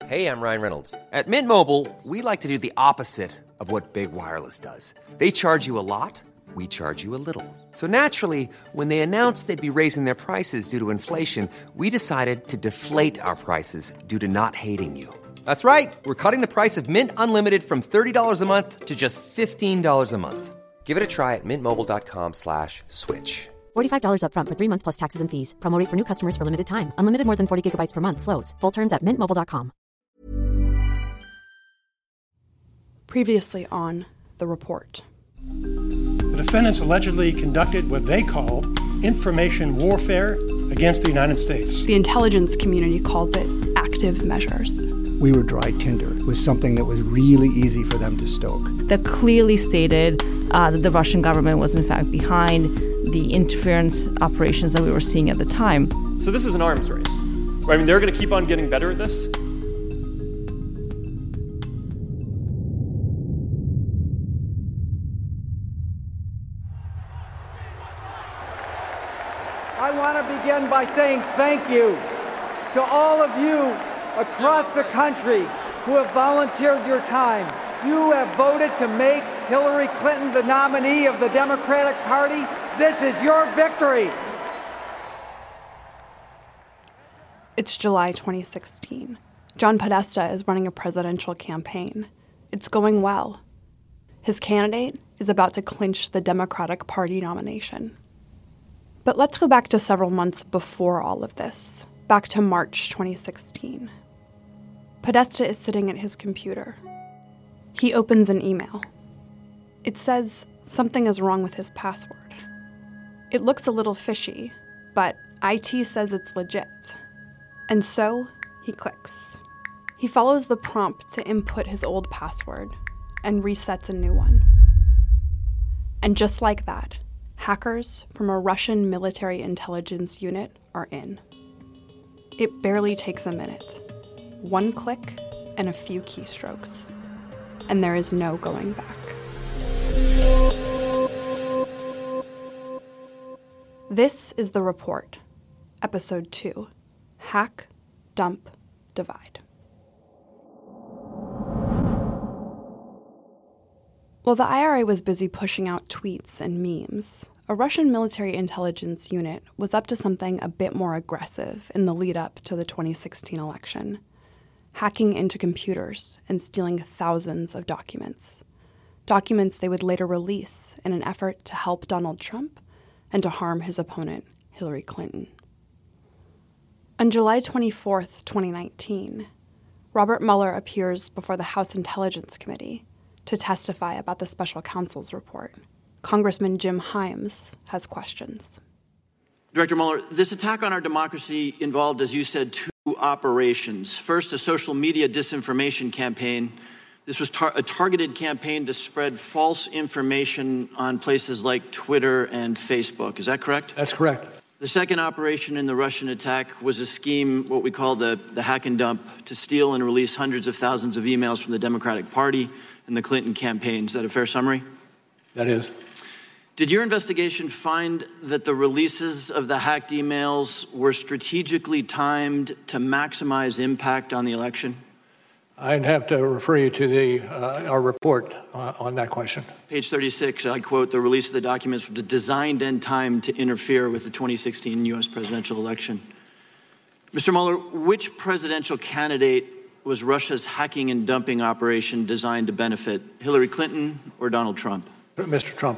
Hey, I'm Ryan Reynolds. At Mint Mobile, we like to do the opposite of what Big Wireless does. They charge you a lot, we charge you a little. So naturally, when they announced they'd be raising their prices due to inflation, we decided to deflate our prices due to not hating you. That's right. We're cutting the price of Mint Unlimited from $30 a month to just $15 a month. Give it a try at mintmobile.com/switch. $45 up front for 3 months plus taxes and fees. Promo rate for new customers for limited time. Unlimited more than 40 gigabytes per month. Slows full terms at mintmobile.com. Previously on The Report. The defendants allegedly conducted what they called information warfare against the United States. The intelligence community calls it active measures. We were dry tinder. It was something that was really easy for them to stoke. That clearly stated that the Russian government was in fact behind the interference operations that we were seeing at the time. So this is an arms race. I mean, they're going to keep on getting better at this. I want to begin by saying thank you to all of you across the country who have volunteered your time. You have voted to make Hillary Clinton the nominee of the Democratic Party. This is your victory. It's July 2016. John Podesta is running a presidential campaign. It's going well. His candidate is about to clinch the Democratic Party nomination. But let's go back to several months before all of this, back to March 2016. Podesta is sitting at his computer. He opens an email. It says something is wrong with his password. It looks a little fishy, but IT says it's legit. And so he clicks. He follows the prompt to input his old password and resets a new one. And just like that, hackers from a Russian military intelligence unit are in. It barely takes a minute. One click and a few keystrokes. And there is no going back. This is The Report, Episode 2, Hack, Dump, Divide. While the IRA was busy pushing out tweets and memes, a Russian military intelligence unit was up to something a bit more aggressive in the lead-up to the 2016 election, hacking into computers and stealing thousands of documents they would later release in an effort to help Donald Trump and to harm his opponent, Hillary Clinton. On July 24, 2019, Robert Mueller appears before the House Intelligence Committee to testify about the special counsel's report. Congressman Jim Himes has questions. Director Mueller, this attack on our democracy involved, as you said, two operations. First, a social media disinformation campaign. This was a targeted campaign to spread false information on places like Twitter and Facebook. Is that correct? That's correct. The second operation in the Russian attack was a scheme, what we call the hack and dump, to steal and release hundreds of thousands of emails from the Democratic Party and the Clinton campaign. Is that a fair summary? That is. Did your investigation find that the releases of the hacked emails were strategically timed to maximize impact on the election? I'd have to refer you to our report on that question. Page 36, I quote, the release of the documents was designed and timed to interfere with the 2016 U.S. presidential election. Mr. Mueller, which presidential candidate was Russia's hacking and dumping operation designed to benefit, Hillary Clinton or Donald Trump? Mr. Trump.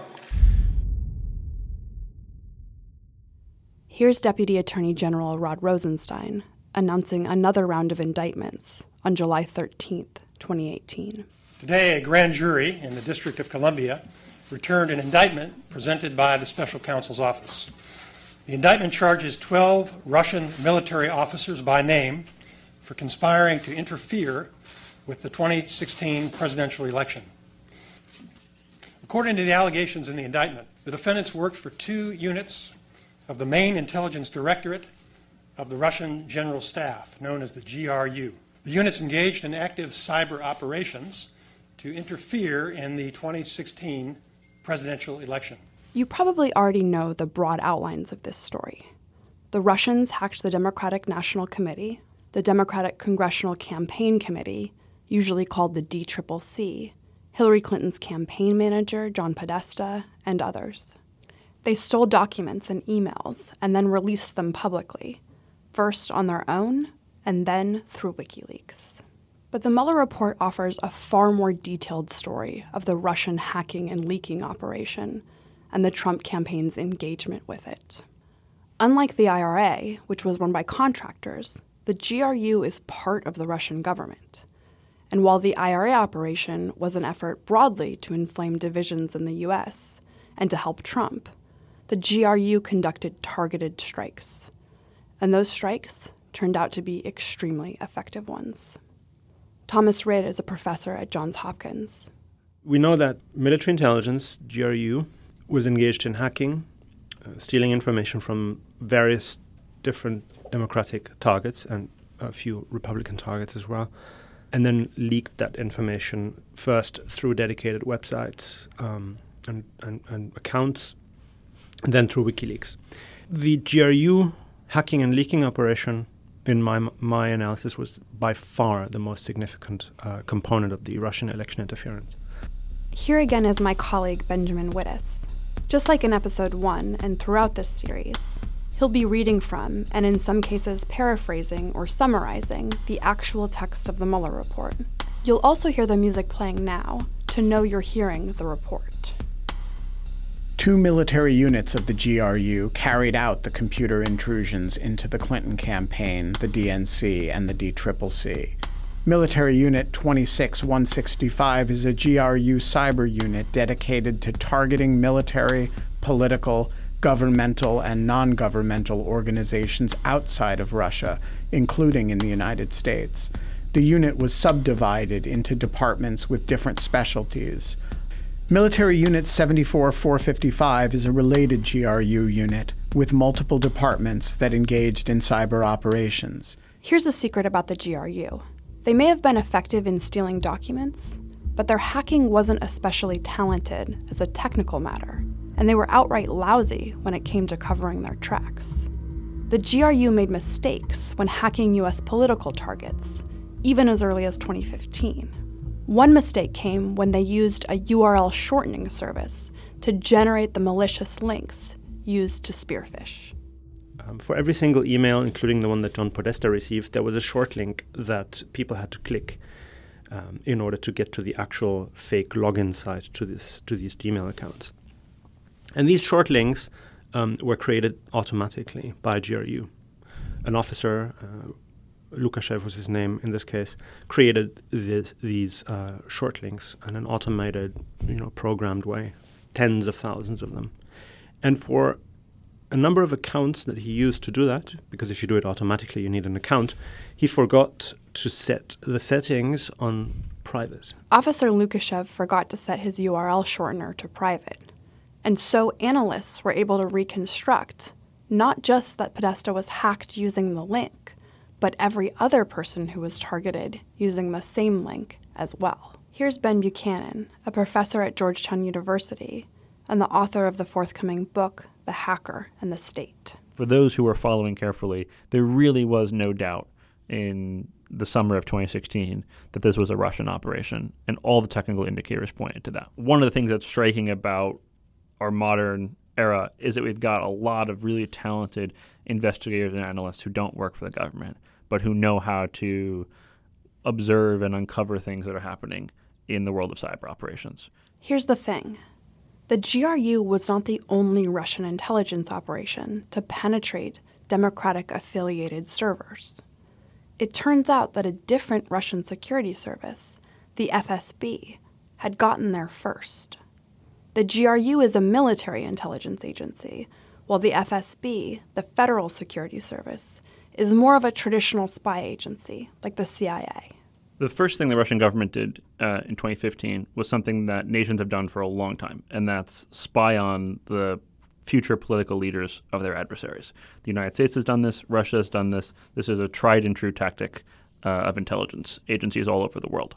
Here's Deputy Attorney General Rod Rosenstein announcing another round of indictments on July 13th, 2018. Today, a grand jury in the District of Columbia returned an indictment presented by the Special Counsel's Office. The indictment charges 12 Russian military officers by name for conspiring to interfere with the 2016 presidential election. According to the allegations in the indictment, the defendants worked for 2 units of the main intelligence directorate of the Russian General Staff, known as the GRU. The units engaged in active cyber operations to interfere in the 2016 presidential election. You probably already know the broad outlines of this story. The Russians hacked the Democratic National Committee, the Democratic Congressional Campaign Committee, usually called the DCCC, Hillary Clinton's campaign manager, John Podesta, and others. They stole documents and emails and then released them publicly, first on their own and then through WikiLeaks. But the Mueller report offers a far more detailed story of the Russian hacking and leaking operation and the Trump campaign's engagement with it. Unlike the IRA, which was run by contractors, the GRU is part of the Russian government. And while the IRA operation was an effort broadly to inflame divisions in the U.S. and to help Trump, the GRU conducted targeted strikes. And those strikes turned out to be extremely effective ones. Thomas Ridd is a professor at Johns Hopkins. We know that military intelligence, GRU, was engaged in hacking, stealing information from various different Democratic targets and a few Republican targets as well, and then leaked that information first through dedicated websites and accounts, and then through WikiLeaks. The GRU hacking and leaking operation, in my analysis, was by far the most significant component of the Russian election interference. Here again is my colleague Benjamin Wittes. Just like in episode 1 and throughout this series, he'll be reading from, and in some cases paraphrasing or summarizing, the actual text of the Mueller report. You'll also hear the music playing now to know you're hearing the report. 2 military units of the GRU carried out the computer intrusions into the Clinton campaign, the DNC, and the DCCC. Military Unit 26165 is a GRU cyber unit dedicated to targeting military, political, governmental, and non-governmental organizations outside of Russia, including in the United States. The unit was subdivided into departments with different specialties. Military Unit 74455 is a related GRU unit with multiple departments that engaged in cyber operations. Here's a secret about the GRU. They may have been effective in stealing documents, but their hacking wasn't especially talented as a technical matter, and they were outright lousy when it came to covering their tracks. The GRU made mistakes when hacking U.S. political targets, even as early as 2015. One mistake came when they used a URL shortening service to generate the malicious links used to spearfish. For every single email, including the one that John Podesta received, there was a short link that people had to click in order to get to the actual fake login site to these Gmail accounts. And these short links were created automatically by GRU. An officer, Lukashev was his name in this case, created these short links in an automated, programmed way, tens of thousands of them. And for a number of accounts that he used to do that, because if you do it automatically, you need an account, he forgot to set the settings on private. Officer Lukashev forgot to set his URL shortener to private. And so analysts were able to reconstruct not just that Podesta was hacked using the link, but every other person who was targeted using the same link as well. Here's Ben Buchanan, a professor at Georgetown University and the author of the forthcoming book, The Hacker and the State. For those who are following carefully, there really was no doubt in the summer of 2016 that this was a Russian operation, and all the technical indicators pointed to that. One of the things that's striking about our modern era is that we've got a lot of really talented investigators and analysts who don't work for the government, but who know how to observe and uncover things that are happening in the world of cyber operations. Here's the thing. The GRU was not the only Russian intelligence operation to penetrate Democratic-affiliated servers. It turns out that a different Russian security service, the FSB, had gotten there first. The GRU is a military intelligence agency, while the FSB, the Federal Security Service, is more of a traditional spy agency, like the CIA. The first thing the Russian government did in 2015 was something that nations have done for a long time, and that's spy on the future political leaders of their adversaries. The United States has done this. Russia has done this. This is a tried and true tactic of intelligence agencies all over the world.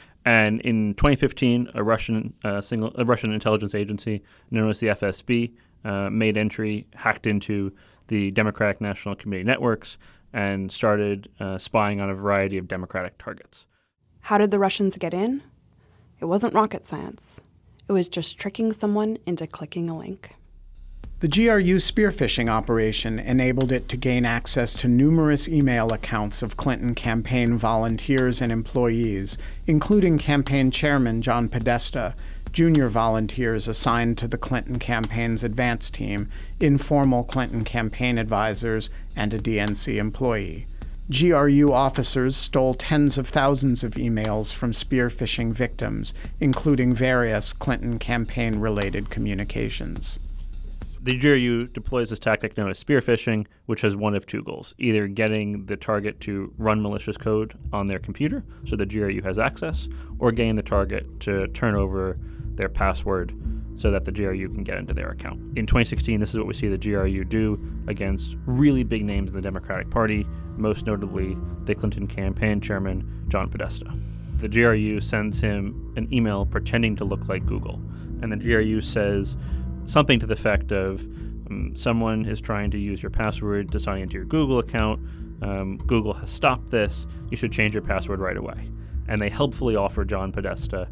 And in 2015, a Russian intelligence agency known as the FSB made entry, hacked into the Democratic National Committee networks, and started spying on a variety of Democratic targets. How did the Russians get in? It wasn't rocket science. It was just tricking someone into clicking a link. The GRU spear phishing operation enabled it to gain access to numerous email accounts of Clinton campaign volunteers and employees, including campaign chairman John Podesta, junior volunteers assigned to the Clinton campaign's advance team, informal Clinton campaign advisors, and a DNC employee. GRU officers stole tens of thousands of emails from spear phishing victims, including various Clinton campaign-related communications. The GRU deploys this tactic known as spear phishing, which has one of two goals: either getting the target to run malicious code on their computer so the GRU has access, or getting the target to turn over their password so that the GRU can get into their account. In 2016, this is what we see the GRU do against really big names in the Democratic Party, most notably the Clinton campaign chairman, John Podesta. The GRU sends him an email pretending to look like Google, and the GRU says something to the effect of, someone is trying to use your password to sign into your Google account. Google has stopped this. You should change your password right away. And they helpfully offer John Podesta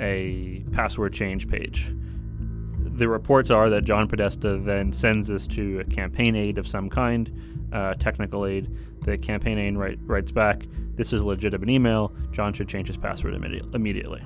a password change page. The reports are that John Podesta then sends this to a campaign aide of some kind, technical aide. The campaign aide writes back, "This is a legitimate email. John should change his password immediately."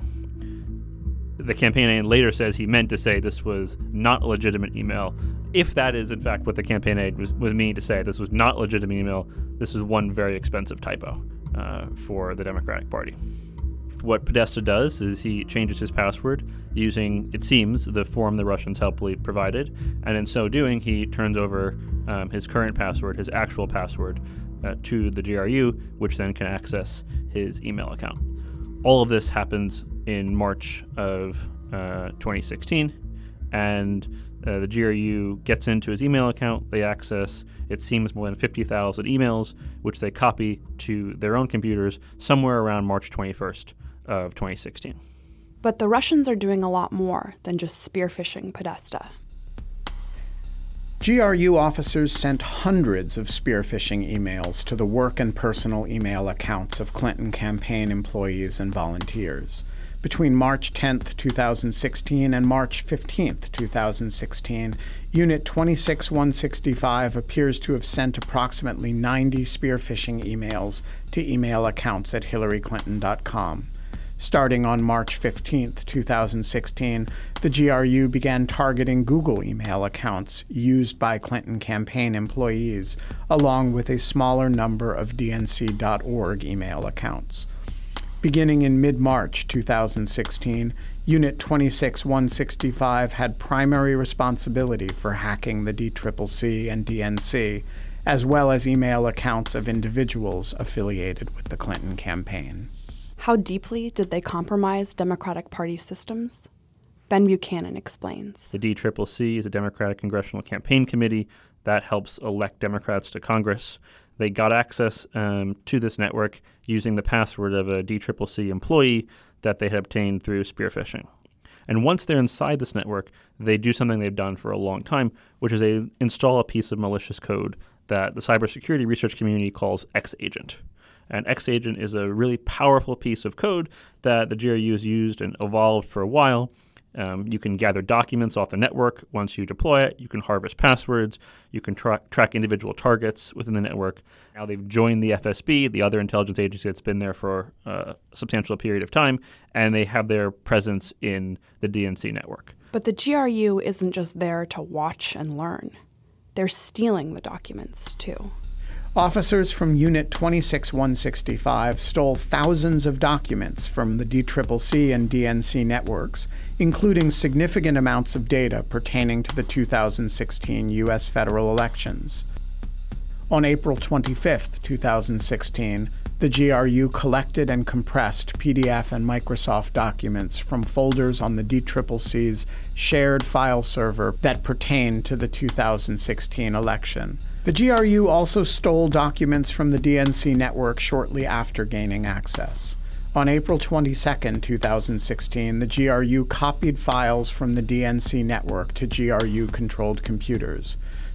The campaign aide later says he meant to say this was not a legitimate email. If that is, in fact, what the campaign aide was meaning to say, this was not a legitimate email, this is one very expensive typo for the Democratic Party. What Podesta does is he changes his password using, it seems, the form the Russians helpfully provided, and in so doing, he turns over his current password, his actual password, to the GRU, which then can access his email account. All of this happens in March of 2016, and the GRU gets into his email account. They access, it seems, more than 50,000 emails, which they copy to their own computers somewhere around March 21st of 2016. But the Russians are doing a lot more than just spear phishing Podesta. GRU officers sent hundreds of spear phishing emails to the work and personal email accounts of Clinton campaign employees and volunteers. Between March 10, 2016 and March 15, 2016, Unit 26165 appears to have sent approximately 90 spear phishing emails to email accounts at hillaryclinton.com. Starting on March 15, 2016, the GRU began targeting Google email accounts used by Clinton campaign employees, along with a smaller number of DNC.org email accounts. Beginning in mid-March 2016, Unit 26165 had primary responsibility for hacking the DCCC and DNC, as well as email accounts of individuals affiliated with the Clinton campaign. How deeply did they compromise Democratic Party systems? Ben Buchanan explains. The DCCC is a Democratic Congressional Campaign Committee that helps elect Democrats to Congress. They got access to this network using the password of a DCCC employee that they had obtained through spear phishing. And once they're inside this network, they do something they've done for a long time, which is they install a piece of malicious code that the cybersecurity research community calls X-Agent. And X-Agent is a really powerful piece of code that the GRU has used and evolved for a while. You can gather documents off the network. Once you deploy it, you can harvest passwords. You can track individual targets within the network. Now they've joined the FSB, the other intelligence agency that's been there for a substantial period of time, and they have their presence in the DNC network. But the GRU isn't just there to watch and learn. They're stealing the documents, too. Officers from Unit 26165 stole thousands of documents from the DCCC and DNC networks, including significant amounts of data pertaining to the 2016 U.S. federal elections. On April 25, 2016, the GRU collected and compressed PDF and Microsoft documents from folders on the DCCC's shared file server that pertained to the 2016 election. The GRU also stole documents from the DNC network shortly after gaining access. On April 22, 2016, the GRU copied files from the DNC network to GRU-controlled computers.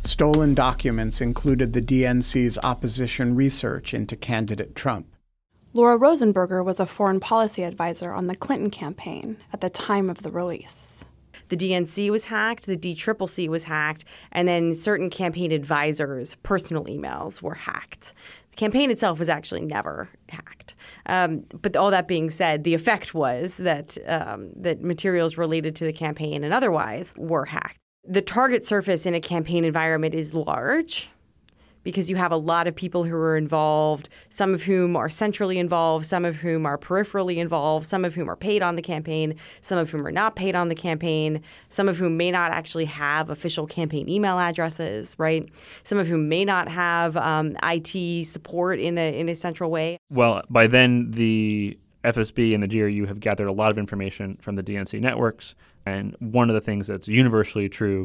Stolen documents included the DNC's opposition research into candidate Trump. Laura Rosenberger was a foreign policy advisor on the Clinton campaign at the time of the release. The DNC was hacked, the DCCC was hacked, and then certain campaign advisors' personal emails were hacked. The campaign itself was actually never hacked. But all that being said, the effect was that materials related to the campaign and otherwise were hacked. The target surface in a campaign environment is large because you have a lot of people who are involved, some of whom are centrally involved, some of whom are peripherally involved, some of whom are paid on the campaign, some of whom are not paid on the campaign, some of whom may not actually have official campaign email addresses, right? Some of whom may not have IT support in a central way. Well, by then, the FSB and the GRU have gathered a lot of information from the DNC networks. And one of the things that's universally true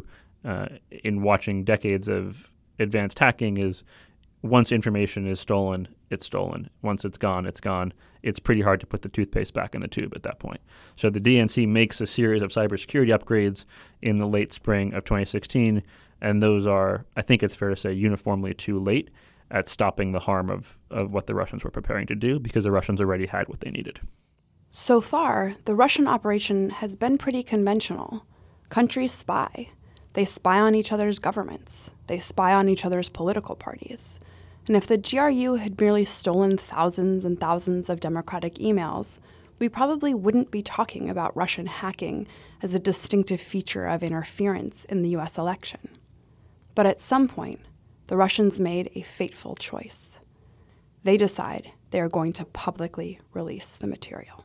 in watching decades of advanced hacking is once information is stolen, it's stolen. Once it's gone, it's gone. It's pretty hard to put the toothpaste back in the tube at that point. So the DNC makes a series of cybersecurity upgrades in the late spring of 2016, and those are, I think it's fair to say, uniformly too late at stopping the harm of what the Russians were preparing to do because the Russians already had what they needed. So far, the Russian operation has been pretty conventional. Countries spy. They spy on each other's governments. They spy on each other's political parties. And if the GRU had merely stolen thousands and thousands of Democratic emails, we probably wouldn't be talking about Russian hacking as a distinctive feature of interference in the U.S. election. But at some point, the Russians made a fateful choice. They decide they are going to publicly release the material.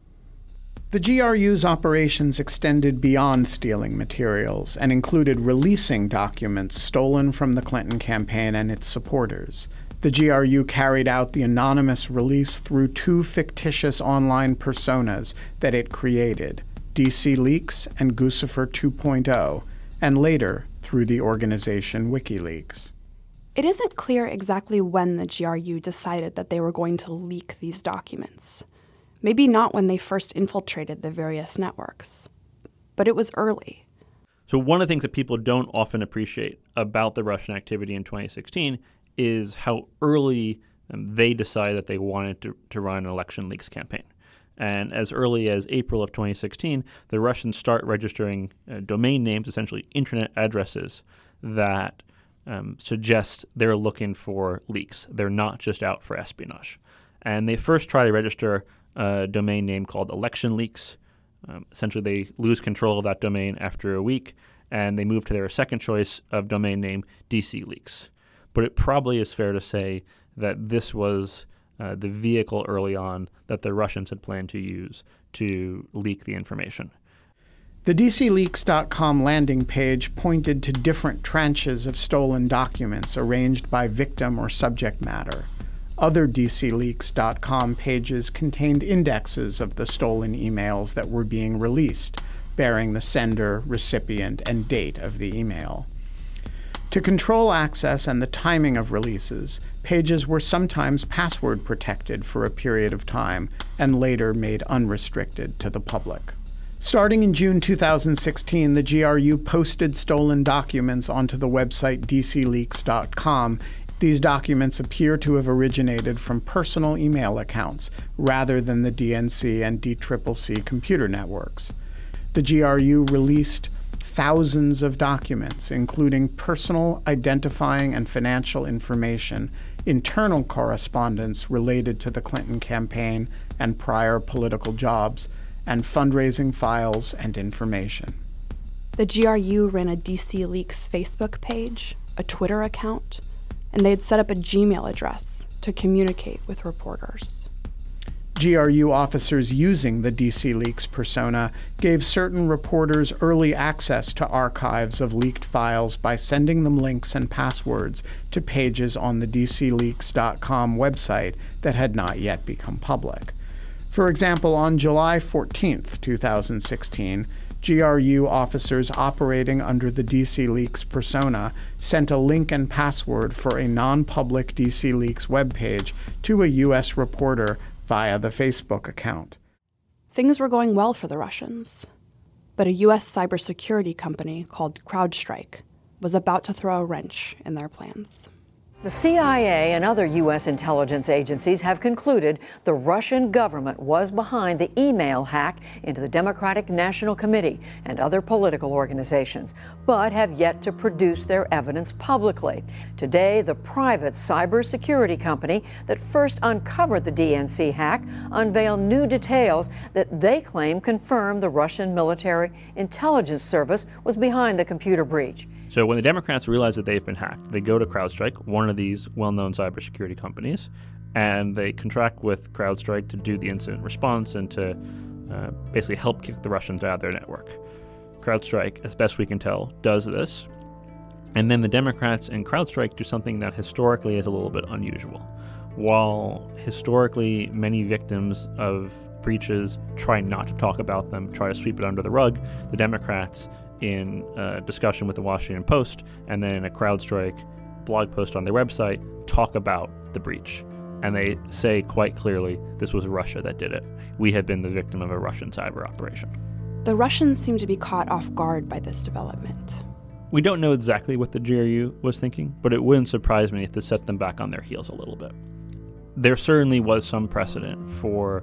The GRU's operations extended beyond stealing materials and included releasing documents stolen from the Clinton campaign and its supporters. The GRU carried out the anonymous release through two fictitious online personas that it created, DC Leaks and Guccifer 2.0, and later through the organization WikiLeaks. It isn't clear exactly when the GRU decided that they were going to leak these documents. Maybe not when they first infiltrated the various networks. But it was early. So one of the things that people don't often appreciate about the Russian activity in 2016 is how early they decided that they wanted to run an election leaks campaign. And as early as April of 2016, the Russians start registering domain names, essentially internet addresses, that suggest they're looking for leaks. They're not just out for espionage. And they first try to register a domain name called Election Leaks. Essentially, they lose control of that domain after a week, and they move to their second choice of domain name, DC Leaks. But it probably is fair to say that this was the vehicle early on that the Russians had planned to use to leak the information. The DCLeaks.com landing page pointed to different tranches of stolen documents arranged by victim or subject matter. Other DCLeaks.com pages contained indexes of the stolen emails that were being released, bearing the sender, recipient, and date of the email. To control access and the timing of releases, pages were sometimes password protected for a period of time and later made unrestricted to the public. Starting in June 2016, the GRU posted stolen documents onto the website DCLeaks.com. These documents appear to have originated from personal email accounts rather than the DNC and DCCC computer networks. The GRU released thousands of documents, including personal, identifying, and financial information, internal correspondence related to the Clinton campaign and prior political jobs, and fundraising files and information. The GRU ran a DC Leaks Facebook page, a Twitter account, and they'd set up a Gmail address to communicate with reporters. GRU officers using the DC Leaks persona gave certain reporters early access to archives of leaked files by sending them links and passwords to pages on the DCLeaks.com website that had not yet become public. For example, on July 14, 2016, GRU officers operating under the DC Leaks persona sent a link and password for a non-public DC Leaks webpage to a U.S. reporter via the Facebook account. Things were going well for the Russians, but a U.S. cybersecurity company called CrowdStrike was about to throw a wrench in their plans. The CIA and other U.S. intelligence agencies have concluded the Russian government was behind the email hack into the Democratic National Committee and other political organizations, but have yet to produce their evidence publicly. Today, the private cybersecurity company that first uncovered the DNC hack unveiled new details that they claim confirm the Russian military intelligence service was behind the computer breach. So when the Democrats realize that they've been hacked, they go to CrowdStrike, one of these well-known cybersecurity companies, and they contract with CrowdStrike to do the incident response and to basically help kick the Russians out of their network. CrowdStrike, as best we can tell, does this. And then the Democrats and CrowdStrike do something that historically is a little bit unusual. While historically many victims of breaches try not to talk about them, try to sweep it under the rug, the Democrats, in a discussion with the Washington Post and then in a CrowdStrike blog post on their website, talk about the breach. And they say quite clearly, this was Russia that did it. We have been the victim of a Russian cyber operation. The Russians seem to be caught off guard by this development. We don't know exactly what the GRU was thinking, but it wouldn't surprise me if this set them back on their heels a little bit. There certainly was some precedent for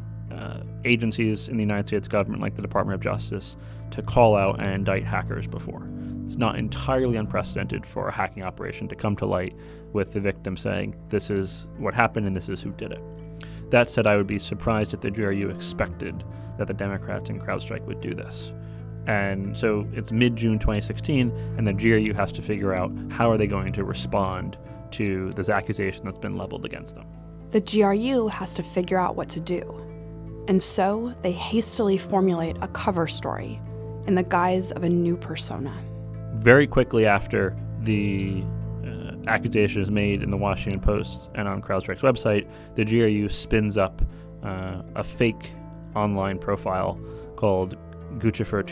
agencies in the United States government, like the Department of Justice, to call out and indict hackers before. It's not entirely unprecedented for a hacking operation to come to light with the victim saying, this is what happened and this is who did it. That said, I would be surprised if the GRU expected that the Democrats and CrowdStrike would do this. And so it's mid-June 2016, and the GRU has to figure out how are they going to respond to this accusation that's been leveled against them. The GRU has to figure out what to do. And so they hastily formulate a cover story in the guise of a new persona. Very quickly after the accusation is made in the Washington Post and on CrowdStrike's website, the GRU spins up a fake online profile called Guccifer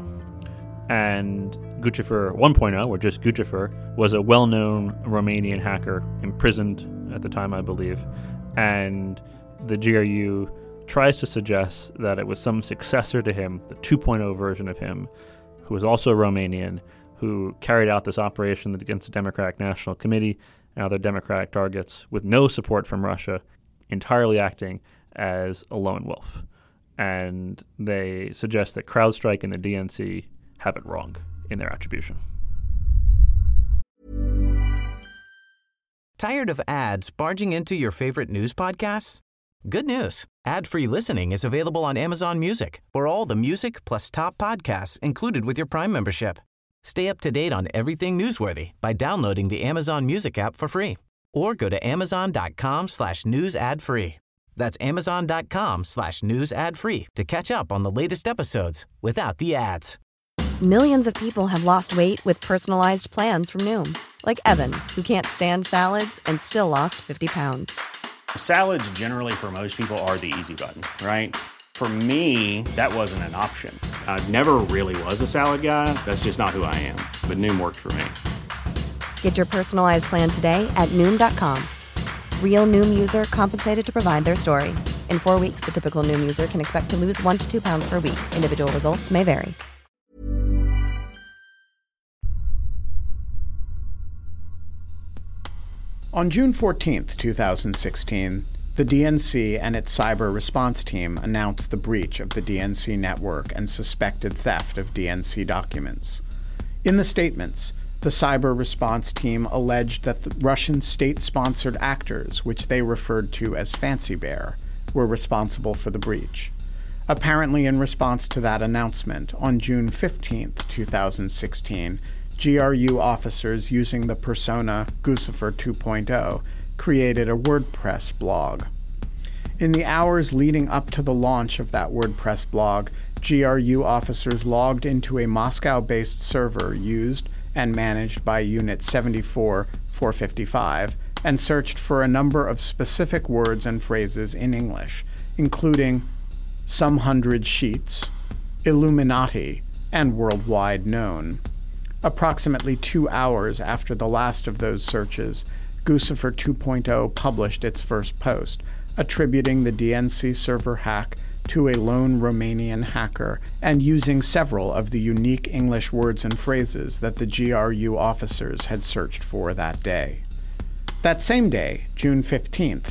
2.0. And Guccifer 1.0, or just Guccifer, was a well-known Romanian hacker imprisoned at the time, I believe. And the GRU tries to suggest that it was some successor to him, the 2.0 version of him, who was also Romanian, who carried out this operation against the Democratic National Committee and other Democratic targets with no support from Russia, entirely acting as a lone wolf. And they suggest that CrowdStrike and the DNC have it wrong in their attribution. Tired of ads barging into your favorite news podcasts? Good news. Ad-free listening is available on Amazon Music for all the music plus top podcasts included with your Prime membership. Stay up to date on everything newsworthy by downloading the Amazon Music app for free or go to amazon.com/news ad free. That's amazon.com/news ad free to catch up on the latest episodes without the ads. Millions of people have lost weight with personalized plans from Noom. Like Evan, who can't stand salads and still lost 50 pounds. Salads generally for most people are the easy button, right? For me, that wasn't an option. I never really was a salad guy. That's just not who I am. But Noom worked for me. Get your personalized plan today at Noom.com. Real Noom user compensated to provide their story. In 4 weeks, the typical Noom user can expect to lose 1 to 2 pounds per week. Individual results may vary. On June 14, 2016, the DNC and its cyber response team announced the breach of the DNC network and suspected theft of DNC documents. In the statements, the cyber response team alleged that the Russian state-sponsored actors, which they referred to as Fancy Bear, were responsible for the breach. Apparently in response to that announcement, on June 15, 2016, GRU officers using the persona Guccifer 2.0 created a WordPress blog. In the hours leading up to the launch of that WordPress blog, GRU officers logged into a Moscow-based server used and managed by Unit 74-455 and searched for a number of specific words and phrases in English, including some hundred sheets, Illuminati, and worldwide known. Approximately 2 hours after the last of those searches, Guccifer 2.0 published its first post, attributing the DNC server hack to a lone Romanian hacker and using several of the unique English words and phrases that the GRU officers had searched for that day. That same day, June 15,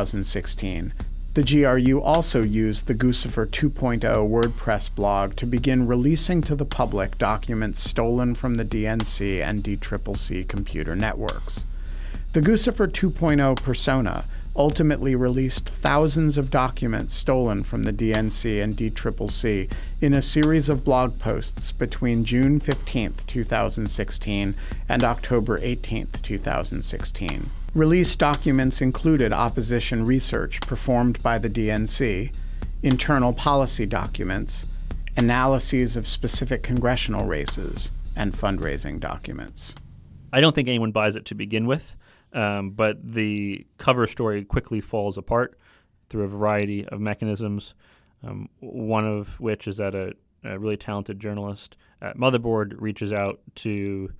2016, the GRU also used the Guccifer 2.0 WordPress blog to begin releasing to the public documents stolen from the DNC and DCCC computer networks. The Guccifer 2.0 persona ultimately released thousands of documents stolen from the DNC and DCCC in a series of blog posts between June 15, 2016 and October 18, 2016. Released documents included opposition research performed by the DNC, internal policy documents, analyses of specific congressional races, and fundraising documents. I don't think anyone buys it to begin with. But the cover story quickly falls apart through a variety of mechanisms, one of which is that a really talented journalist at Motherboard reaches out to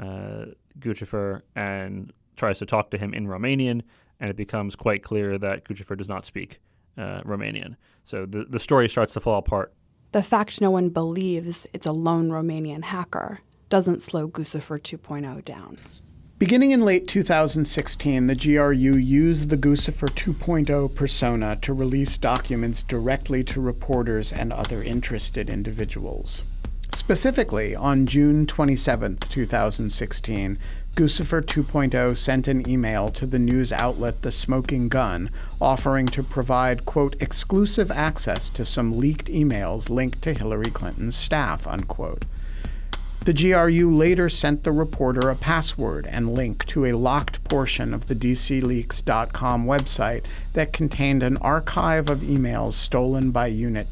Guccifer and tries to talk to him in Romanian, and it becomes quite clear that Guccifer does not speak Romanian. So the story starts to fall apart. The fact no one believes it's a lone Romanian hacker doesn't slow Guccifer 2.0 down. Beginning in late 2016, the GRU used the Guccifer 2.0 persona to release documents directly to reporters and other interested individuals. Specifically, on June 27, 2016, Guccifer 2.0 sent an email to the news outlet The Smoking Gun offering to provide, quote, exclusive access to some leaked emails linked to Hillary Clinton's staff, unquote. The GRU later sent the reporter a password and link to a locked portion of the DCLeaks.com website that contained an archive of emails stolen by Unit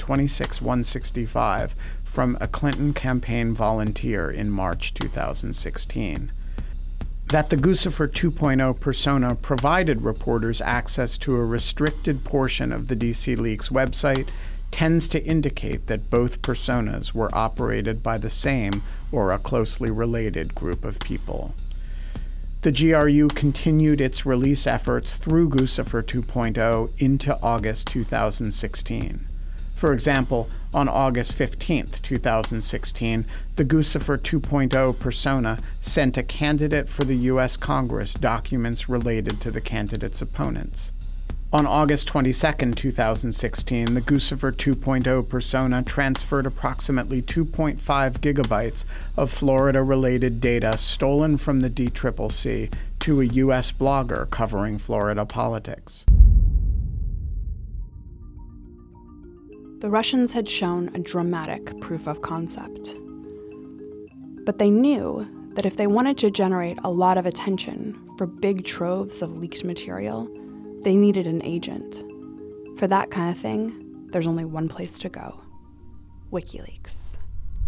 26165 from a Clinton campaign volunteer in March 2016. That the Guccifer 2.0 persona provided reporters access to a restricted portion of the DC Leaks website tends to indicate that both personas were operated by the same or a closely related group of people. The GRU continued its release efforts through Guccifer 2.0 into August 2016. For example, on August 15, 2016, the Guccifer 2.0 persona sent a candidate for the U.S. Congress documents related to the candidate's opponents. On August 22, 2016, the Guccifer 2.0 persona transferred approximately 2.5 gigabytes of Florida-related data stolen from the DCCC to a U.S. blogger covering Florida politics. The Russians had shown a dramatic proof of concept. But they knew that if they wanted to generate a lot of attention for big troves of leaked material, they needed an agent. For that kind of thing, there's only one place to go: WikiLeaks.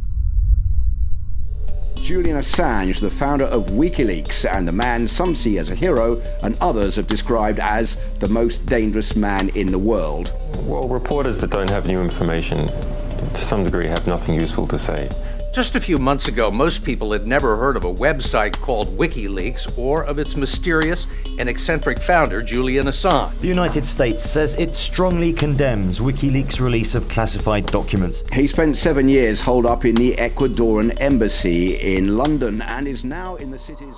Julian Assange, the founder of WikiLeaks, and the man some see as a hero and others have described as the most dangerous man in the world. Well, reporters that don't have new information, to some degree, have nothing useful to say. Just a few months ago, most people had never heard of a website called WikiLeaks or of its mysterious and eccentric founder, Julian Assange. The United States says it strongly condemns WikiLeaks' release of classified documents. He spent 7 years holed up in the Ecuadorian embassy in London and is now in the city's...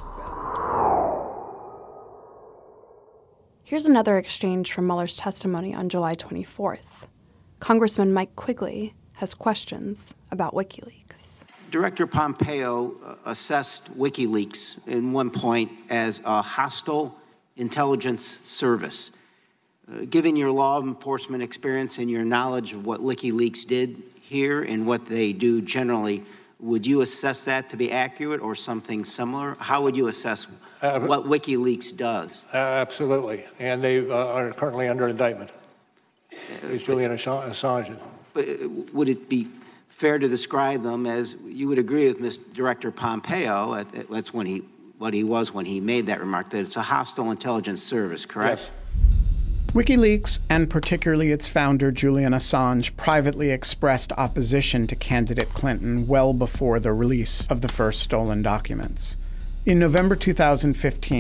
Here's another exchange from Mueller's testimony on July 24th. Congressman Mike Quigley has questions about WikiLeaks. Director Pompeo assessed WikiLeaks in one point as a hostile intelligence service. Given your law enforcement experience and your knowledge of what WikiLeaks did here and what they do generally, would you assess that to be accurate or something similar? How would you assess what WikiLeaks does? Absolutely, and they are currently under indictment. It's Julian Assange. But would it be fair to describe them as, you would agree with Mr. Director Pompeo, that's what he was when he made that remark, that it's a hostile intelligence service, correct? Yes. WikiLeaks, and particularly its founder, Julian Assange, privately expressed opposition to candidate Clinton well before the release of the first stolen documents. In November 2015,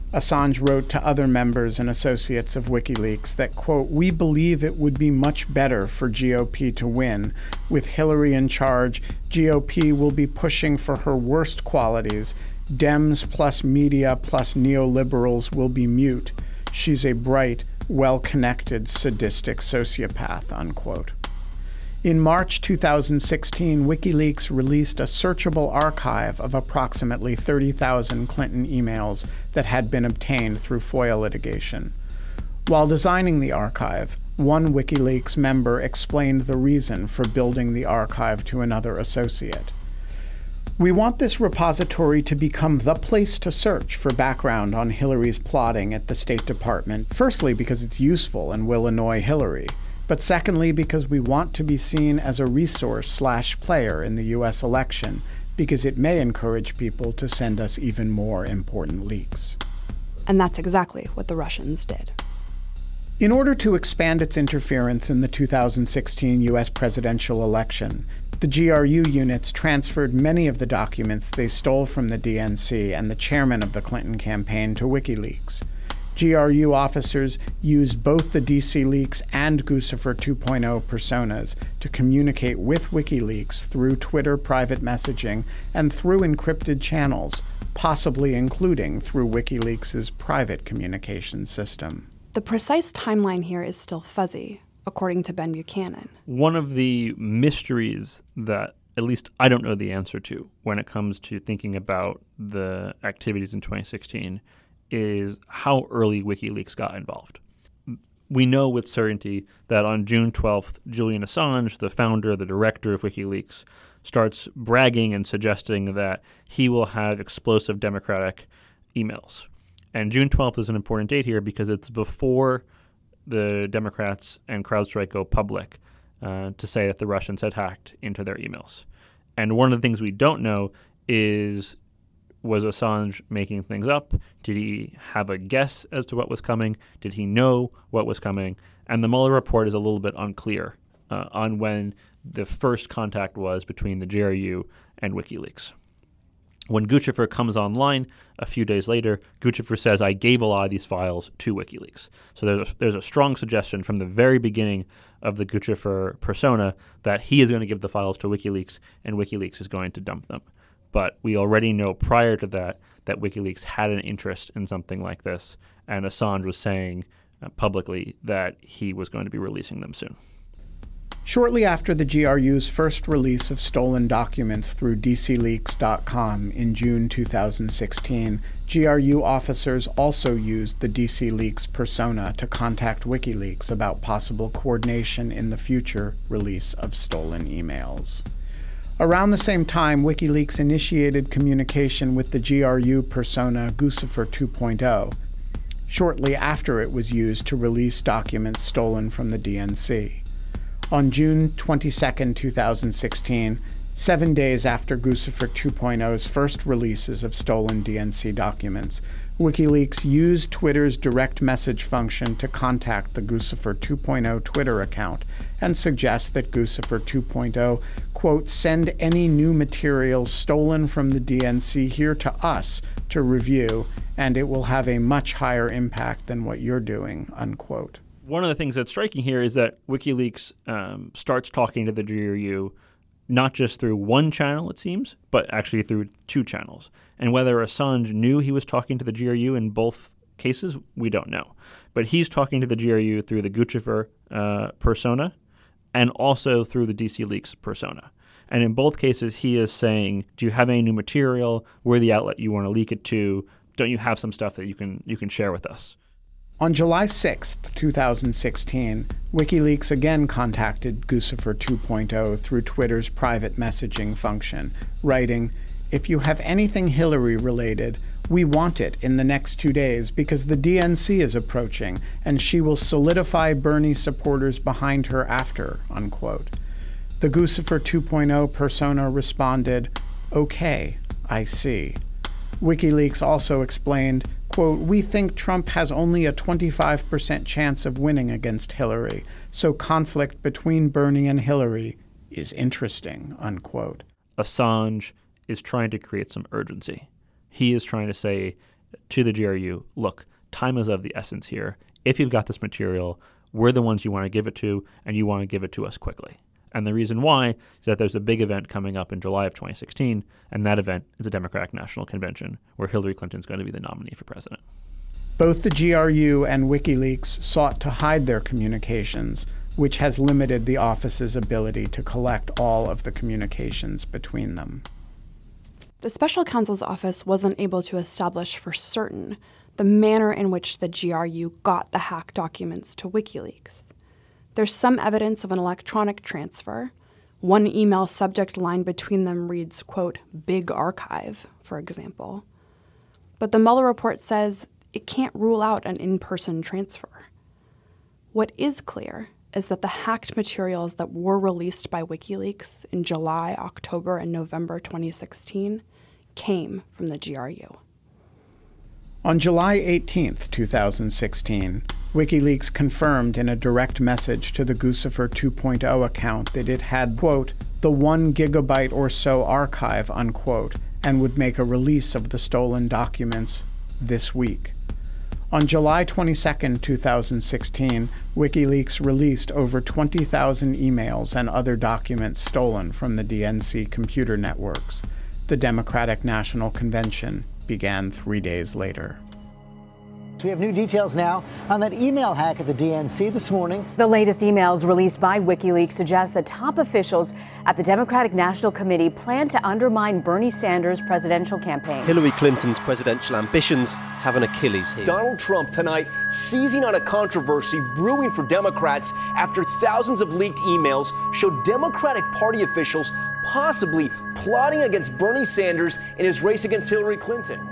Assange wrote to other members and associates of WikiLeaks that, quote, "We believe it would be much better for GOP to win. With Hillary in charge, GOP will be pushing for her worst qualities. Dems plus media plus neoliberals will be mute. She's a bright, well-connected, sadistic sociopath," unquote. In March 2016, WikiLeaks released a searchable archive of approximately 30,000 Clinton emails that had been obtained through FOIA litigation. While designing the archive, one WikiLeaks member explained the reason for building the archive to another associate. "We want this repository to become the place to search for background on Hillary's plotting at the State Department, firstly because it's useful and will annoy Hillary, but secondly because we want to be seen as a resource/player in the U.S. election, because it may encourage people to send us even more important leaks." And that's exactly what the Russians did. In order to expand its interference in the 2016 U.S. presidential election, the GRU units transferred many of the documents they stole from the DNC and the chairman of the Clinton campaign to WikiLeaks. GRU officers used both the DC Leaks and Guccifer 2.0 personas to communicate with WikiLeaks through Twitter private messaging and through encrypted channels, possibly including through WikiLeaks' private communication system. The precise timeline here is still fuzzy, according to Ben Buchanan. One of the mysteries that at least I don't know the answer to when it comes to thinking about the activities in 2016 is how early WikiLeaks got involved. We know with certainty that on June 12th, Julian Assange, the founder, the director of WikiLeaks, starts bragging and suggesting that he will have explosive Democratic emails. And June 12th is an important date here because it's before the Democrats and CrowdStrike go public to say that the Russians had hacked into their emails. And one of the things we don't know is, was Assange making things up? Did he have a guess as to what was coming? Did he know what was coming? And the Mueller report is a little bit unclear on when the first contact was between the GRU and WikiLeaks. When Guccifer comes online a few days later, Guccifer says, "I gave a lot of these files to WikiLeaks." So there's a strong suggestion from the very beginning of the Guccifer persona that he is going to give the files to WikiLeaks and WikiLeaks is going to dump them. But we already know prior to that WikiLeaks had an interest in something like this, and Assange was saying publicly that he was going to be releasing them soon. Shortly after the GRU's first release of stolen documents through DCLeaks.com in June 2016, GRU officers also used the DCLeaks persona to contact WikiLeaks about possible coordination in the future release of stolen emails. Around the same time, WikiLeaks initiated communication with the GRU persona Guccifer 2.0, shortly after it was used to release documents stolen from the DNC. On June 22, 2016, 7 days after Guccifer 2.0's first releases of stolen DNC documents, WikiLeaks used Twitter's direct message function to contact the Guccifer 2.0 Twitter account and suggest that Guccifer 2.0, quote, "send any new material stolen from the DNC here to us to review, and it will have a much higher impact than what you're doing," unquote. One of the things that's striking here is that WikiLeaks starts talking to the GRU not just through one channel, it seems, but actually through two channels. And whether Assange knew he was talking to the GRU in both cases, we don't know. But he's talking to the GRU through the Guccifer persona and also through the DCLeaks persona. And in both cases, he is saying, do you have any new material? We're the outlet you want to leak it to. Don't you have some stuff that you can share with us? On July 6, 2016, WikiLeaks again contacted Guccifer 2.0 through Twitter's private messaging function, writing, "If you have anything Hillary-related, we want it in the next 2 days because the DNC is approaching, and she will solidify Bernie supporters behind her after," unquote. The Guccifer 2.0 persona responded, "Okay, I see." WikiLeaks also explained, quote, "We think Trump has only a 25% chance of winning against Hillary, so conflict between Bernie and Hillary is interesting," unquote. Assange is trying to create some urgency. He is trying to say, to the GRU, look, time is of the essence here. If you've got this material, we're the ones you want to give it to, and you want to give it to us quickly. And the reason why is that there's a big event coming up in July of 2016, and that event is a Democratic National Convention where Hillary Clinton's going to be the nominee for president. Both the GRU and WikiLeaks sought to hide their communications, which has limited the office's ability to collect all of the communications between them. The special counsel's office wasn't able to establish for certain the manner in which the GRU got the hacked documents to WikiLeaks. There's some evidence of an electronic transfer. One email subject line between them reads, quote, "Big Archive," for example. But the Mueller report says it can't rule out an in-person transfer. What is clear is that the hacked materials that were released by WikiLeaks in July, October, and November 2016 came from the GRU. On July 18, 2016, WikiLeaks confirmed in a direct message to the Guccifer 2.0 account that it had, quote, the 1 gigabyte or so archive, unquote, and would make a release of the stolen documents this week. On July 22, 2016, WikiLeaks released over 20,000 emails and other documents stolen from the DNC computer networks. The Democratic National Convention began 3 days later. We have new details now on that email hack at the DNC this morning. The latest emails released by WikiLeaks suggest that top officials at the Democratic National Committee plan to undermine Bernie Sanders' presidential campaign. Hillary Clinton's presidential ambitions have an Achilles heel. Donald Trump tonight seizing on a controversy brewing for Democrats after thousands of leaked emails showed Democratic Party officials possibly plotting against Bernie Sanders in his race against Hillary Clinton.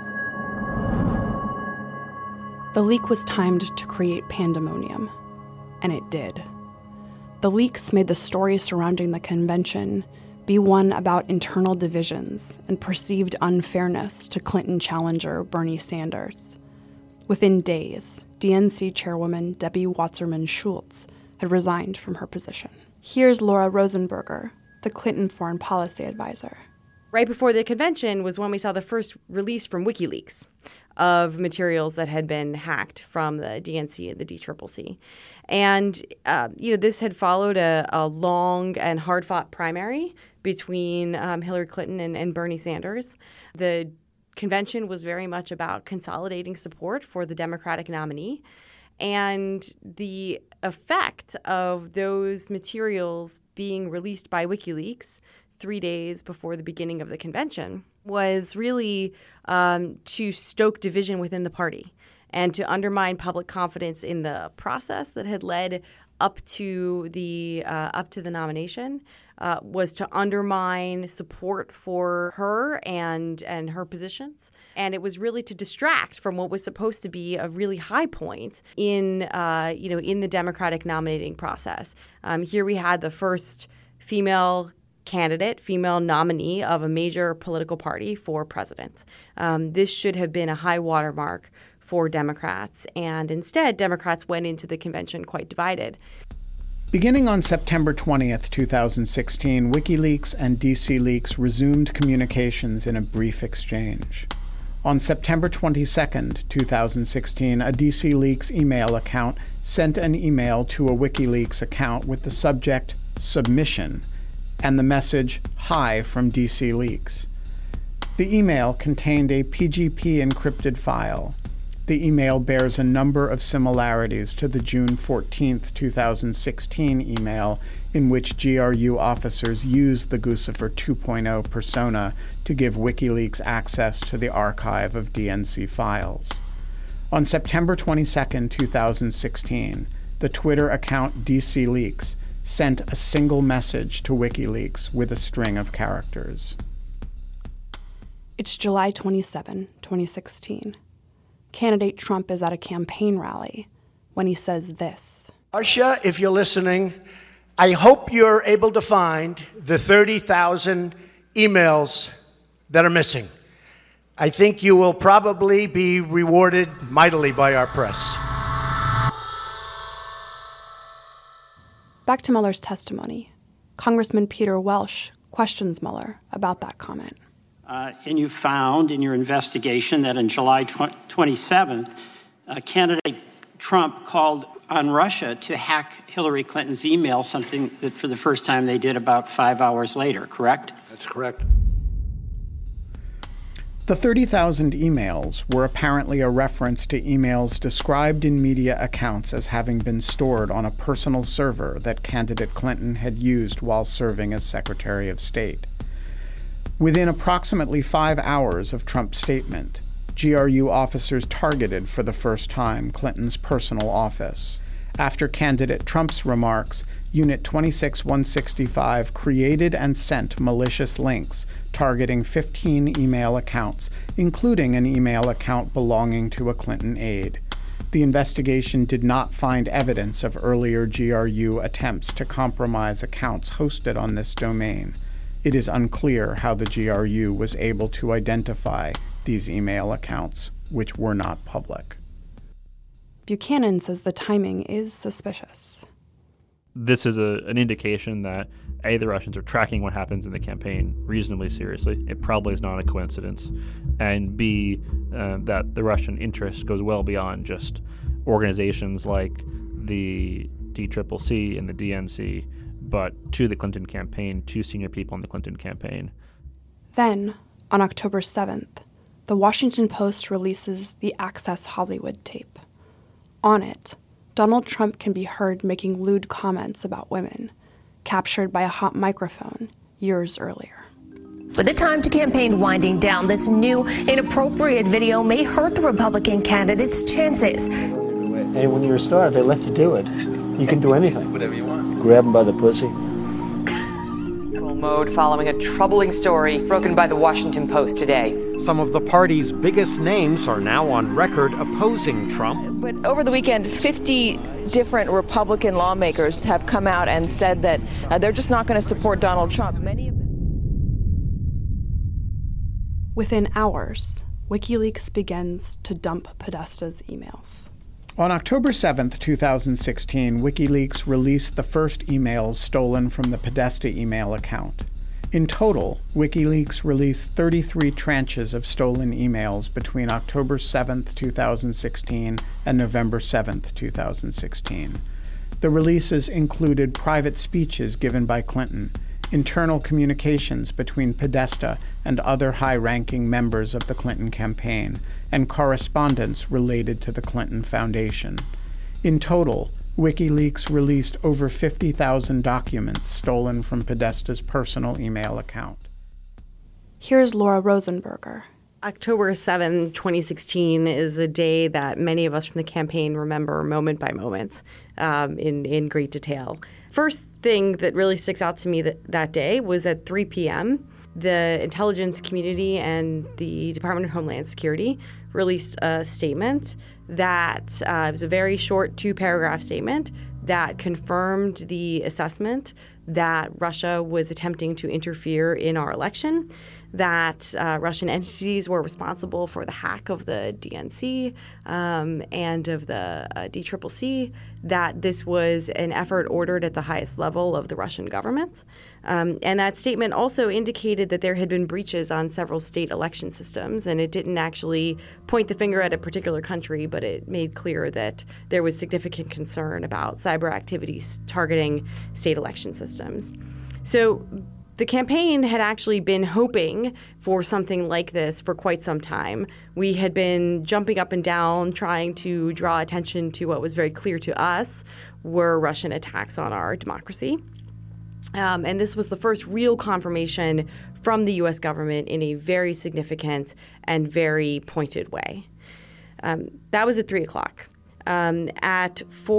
The leak was timed to create pandemonium, and it did. The leaks made the story surrounding the convention be one about internal divisions and perceived unfairness to Clinton challenger Bernie Sanders. Within days, DNC chairwoman Debbie Wasserman Schultz had resigned from her position. Here's Laura Rosenberger, the Clinton foreign policy advisor. Right before the convention was when we saw the first release from WikiLeaks of materials that had been hacked from the DNC and the DCCC. And, this had followed a long and hard-fought primary between Hillary Clinton and Bernie Sanders. The convention was very much about consolidating support for the Democratic nominee. And the effect of those materials being released by WikiLeaks 3 days before the beginning of the convention was really to stoke division within the party and to undermine public confidence in the process that had led up to the nomination, was to undermine support for her and her positions, and it was really to distract from what was supposed to be a really high point in the Democratic nominating process. Here we had the first female nominee of a major political party for president. This should have been a high watermark for Democrats, and instead, Democrats went into the convention quite divided. Beginning on September 20th, 2016, WikiLeaks and DC Leaks resumed communications in a brief exchange. On September 22nd, 2016, a DC Leaks email account sent an email to a WikiLeaks account with the subject "Submission" and the message "Hi" from DC Leaks. The email contained a PGP encrypted file. The email bears a number of similarities to the June 14, 2016 email in which GRU officers used the Guccifer 2.0 persona to give WikiLeaks access to the archive of DNC files. On September 22, 2016, the Twitter account DC Leaks sent a single message to WikiLeaks with a string of characters. It's July 27, 2016. Candidate Trump is at a campaign rally when he says this. Russia, if you're listening, I hope you're able to find the 30,000 emails that are missing. I think you will probably be rewarded mightily by our press. Back to Mueller's testimony. Congressman Peter Welch questions Mueller about that comment. And you found in your investigation that on July 27th, candidate Trump called on Russia to hack Hillary Clinton's email, something that for the first time they did about 5 hours later, correct? That's correct. The 30,000 emails were apparently a reference to emails described in media accounts as having been stored on a personal server that candidate Clinton had used while serving as Secretary of State. Within approximately 5 hours of Trump's statement, GRU officers targeted for the first time Clinton's personal office. After candidate Trump's remarks, Unit 26165 created and sent malicious links targeting 15 email accounts, including an email account belonging to a Clinton aide. The investigation did not find evidence of earlier GRU attempts to compromise accounts hosted on this domain. It is unclear how the GRU was able to identify these email accounts, which were not public. Buchanan says the timing is suspicious. This is an indication that A, the Russians are tracking what happens in the campaign reasonably seriously. It probably is not a coincidence. And B, that the Russian interest goes well beyond just organizations like the DCCC and the DNC, but to the Clinton campaign, to senior people in the Clinton campaign. Then, on October 7th, the Washington Post releases the Access Hollywood tape. On it, Donald Trump can be heard making lewd comments about women, captured by a hot microphone years earlier. With the time to campaign winding down, this new inappropriate video may hurt the Republican candidate's chances. Hey, when you're a star, they let you do it. You can do anything. Whatever you want. Grab them by the pussy. Mode following a troubling story broken by the Washington Post today. Some of the party's biggest names are now on record opposing Trump. But over the weekend, 50 different Republican lawmakers have come out and said that they're just not going to support Donald Trump. Many of them. Within hours, WikiLeaks begins to dump Podesta's emails. On October 7, 2016, WikiLeaks released the first emails stolen from the Podesta email account. In total, WikiLeaks released 33 tranches of stolen emails between October 7, 2016 and November 7, 2016. The releases included private speeches given by Clinton, internal communications between Podesta and other high-ranking members of the Clinton campaign, and correspondence related to the Clinton Foundation. In total, WikiLeaks released over 50,000 documents stolen from Podesta's personal email account. Here's Laura Rosenberger. October 7, 2016 is a day that many of us from the campaign remember moment by moment in great detail. First thing that really sticks out to me that day was at 3 p.m., the intelligence community and the Department of Homeland Security released a statement that it was a very short 2-paragraph statement that confirmed the assessment that Russia was attempting to interfere in our election, that Russian entities were responsible for the hack of the DNC and of the DCCC, that this was an effort ordered at the highest level of the Russian government. And that statement also indicated that there had been breaches on several state election systems, and it didn't actually point the finger at a particular country, but it made clear that there was significant concern about cyber activities targeting state election systems. So the campaign had actually been hoping for something like this for quite some time. We had been jumping up and down, trying to draw attention to what was very clear to us were Russian attacks on our democracy. And this was the first real confirmation from the U.S. government in a very significant and very pointed way. That was at 3 o'clock. At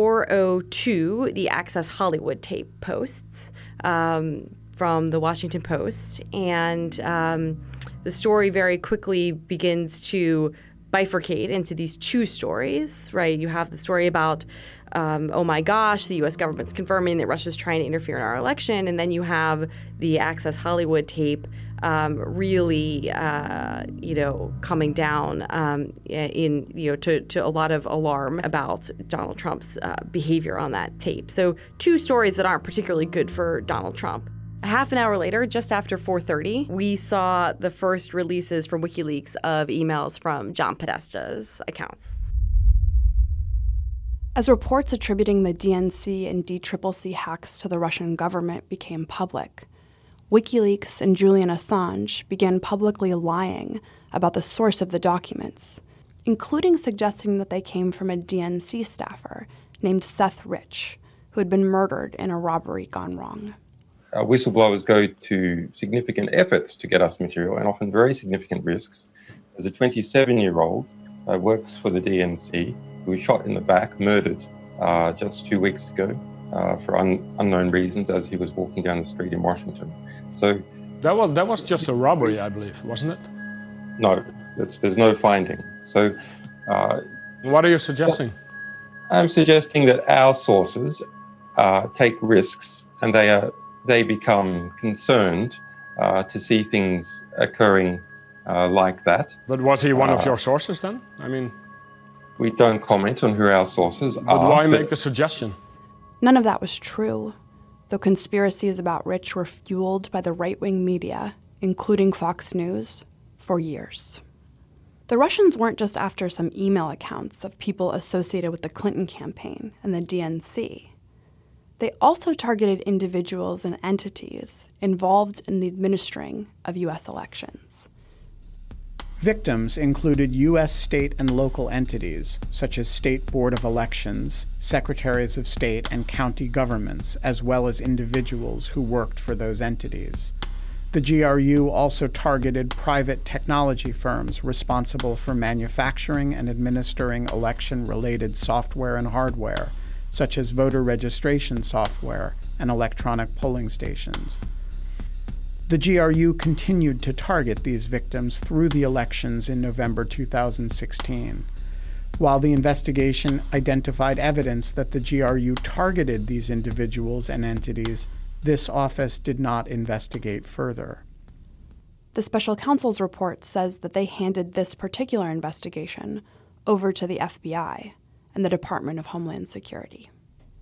4:02, the Access Hollywood tape posts from the Washington Post, and the story very quickly begins to bifurcate into these two stories, right? You have the story about, oh my gosh, the U.S. government's confirming that Russia's trying to interfere in our election, and then you have the Access Hollywood tape really, coming down to a lot of alarm about Donald Trump's behavior on that tape. So two stories that aren't particularly good for Donald Trump. A half an hour later, just after 4:30, we saw the first releases from WikiLeaks of emails from John Podesta's accounts. As reports attributing the DNC and DCCC hacks to the Russian government became public, WikiLeaks and Julian Assange began publicly lying about the source of the documents, including suggesting that they came from a DNC staffer named Seth Rich, who had been murdered in a robbery gone wrong. Whistleblowers go to significant efforts to get us material and often very significant risks. As a 27-year-old works for the DNC, who was shot in the back, murdered just 2 weeks ago for unknown reasons as he was walking down the street in Washington. So that was just a robbery, I believe, wasn't it? No, there's no finding. So what are you suggesting? I'm suggesting that our sources take risks and they become concerned to see things occurring like that. But was he one of your sources then? I mean, we don't comment on who our sources are. But why make the suggestion? None of that was true, though conspiracies about Rich were fueled by the right-wing media, including Fox News, for years. The Russians weren't just after some email accounts of people associated with the Clinton campaign and the DNC. They also targeted individuals and entities involved in the administering of U.S. elections. Victims included U.S. state and local entities, such as State Board of Elections, Secretaries of State, and county governments, as well as individuals who worked for those entities. The GRU also targeted private technology firms responsible for manufacturing and administering election-related software and hardware, such as voter registration software and electronic polling stations. The GRU continued to target these victims through the elections in November 2016. While the investigation identified evidence that the GRU targeted these individuals and entities, this office did not investigate further. The special counsel's report says that they handed this particular investigation over to the FBI and the Department of Homeland Security.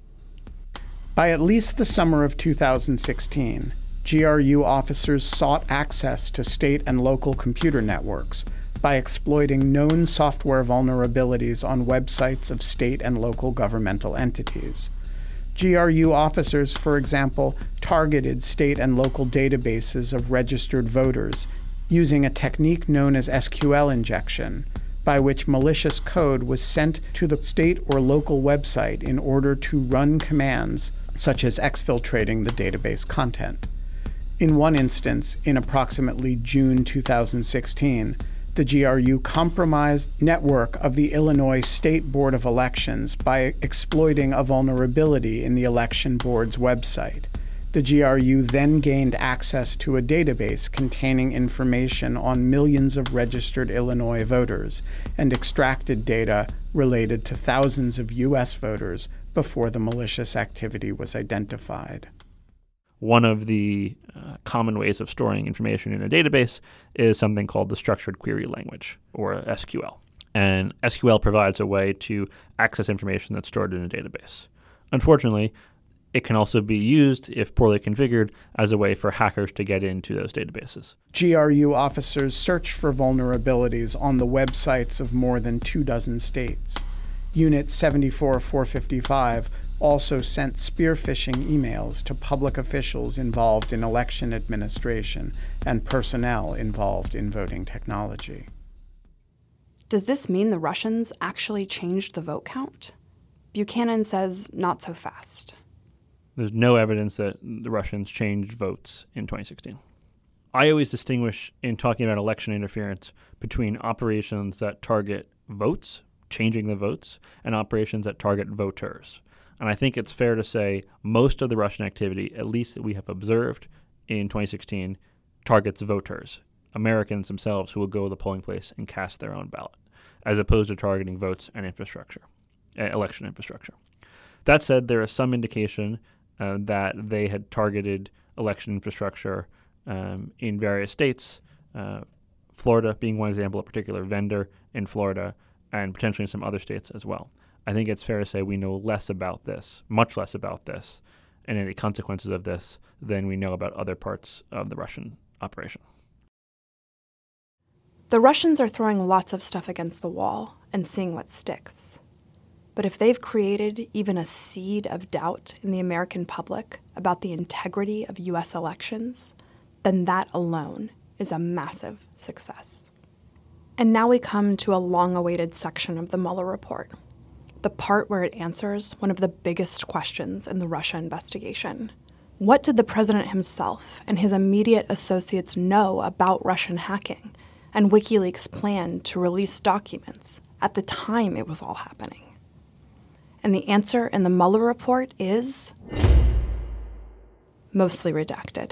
By at least the summer of 2016, GRU officers sought access to state and local computer networks by exploiting known software vulnerabilities on websites of state and local governmental entities. GRU officers, for example, targeted state and local databases of registered voters using a technique known as SQL injection, by which malicious code was sent to the state or local website in order to run commands such as exfiltrating the database content. In one instance, in approximately June 2016, the GRU compromised network of the Illinois State Board of Elections by exploiting a vulnerability in the election board's website. The GRU then gained access to a database containing information on millions of registered Illinois voters and extracted data related to thousands of U.S. voters before the malicious activity was identified. One of the common ways of storing information in a database is something called the structured query language, or SQL. And SQL provides a way to access information that's stored in a database. Unfortunately, it can also be used, if poorly configured, as a way for hackers to get into those databases. GRU officers searched for vulnerabilities on the websites of more than 24 states. Unit 74455 also sent spear phishing emails to public officials involved in election administration and personnel involved in voting technology. Does this mean the Russians actually changed the vote count? Buchanan says not so fast. There's no evidence that the Russians changed votes in 2016. I always distinguish in talking about election interference between operations that target votes, changing the votes, and operations that target voters. And I think it's fair to say most of the Russian activity, at least that we have observed in 2016, targets voters, Americans themselves who will go to the polling place and cast their own ballot, as opposed to targeting votes and infrastructure, election infrastructure. That said, there is some indication that they had targeted election infrastructure in various states, Florida being one example, a particular vendor in Florida, and potentially in some other states as well. I think it's fair to say we know less about this, much less about this, and any consequences of this than we know about other parts of the Russian operation. The Russians are throwing lots of stuff against the wall and seeing what sticks. But if they've created even a seed of doubt in the American public about the integrity of U.S. elections, then that alone is a massive success. And now we come to a long-awaited section of the Mueller report, the part where it answers one of the biggest questions in the Russia investigation. What did the president himself and his immediate associates know about Russian hacking and WikiLeaks' plan to release documents at the time it was all happening? And the answer in the Mueller report is mostly redacted.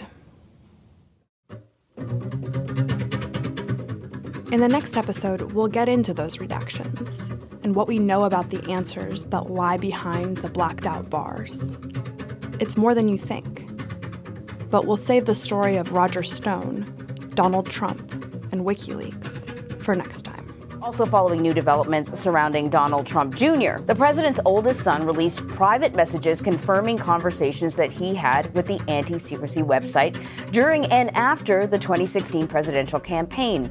In the next episode, we'll get into those redactions and what we know about the answers that lie behind the blacked-out bars. It's more than you think. But we'll save the story of Roger Stone, Donald Trump, and WikiLeaks for next time. Also following new developments surrounding Donald Trump Jr., the president's oldest son released private messages confirming conversations that he had with the anti-secrecy website during and after the 2016 presidential campaign.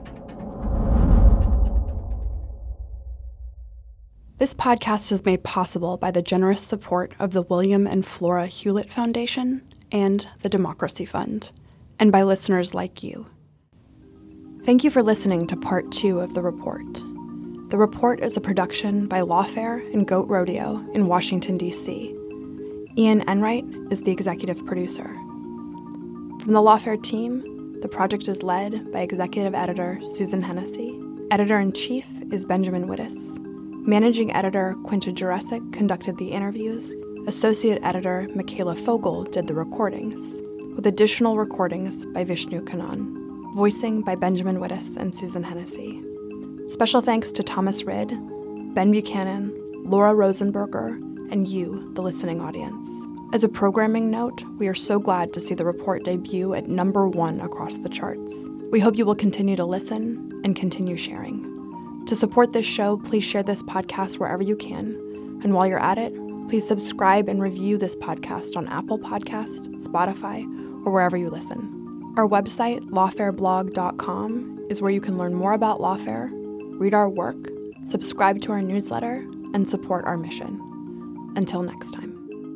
This podcast is made possible by the generous support of the William and Flora Hewlett Foundation and the Democracy Fund, and by listeners like you. Thank you for listening to Part 2 of The Report. The Report is a production by Lawfare and Goat Rodeo in Washington, D.C. Ian Enright is the executive producer. From the Lawfare team, the project is led by executive editor Susan Hennessy. Editor-in-chief is Benjamin Wittes. Managing editor Quinta Jurecic conducted the interviews. Associate editor Michaela Fogel did the recordings, with additional recordings by Vishnu Kannan. Voicing by Benjamin Wittes and Susan Hennessy. Special thanks to Thomas Ridd, Ben Buchanan, Laura Rosenberger, and you, the listening audience. As a programming note, we are so glad to see the report debut at #1 across the charts. We hope you will continue to listen and continue sharing. To support this show, please share this podcast wherever you can. And while you're at it, please subscribe and review this podcast on Apple Podcasts, Spotify, or wherever you listen. Our website, lawfareblog.com, is where you can learn more about Lawfare, read our work, subscribe to our newsletter, and support our mission. Until next time.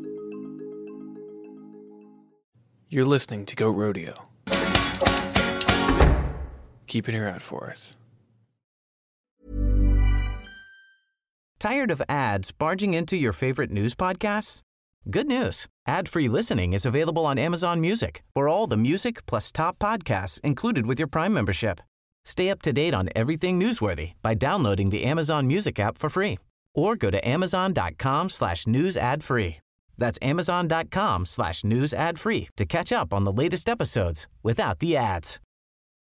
You're listening to Goat Rodeo. Keep an ear out for us. Tired of ads barging into your favorite news podcasts? Good news. Ad-free listening is available on Amazon Music for all the music plus top podcasts included with your Prime membership. Stay up to date on everything newsworthy by downloading the Amazon Music app for free or go to amazon.com/news ad free. That's amazon.com/news ad free to catch up on the latest episodes without the ads.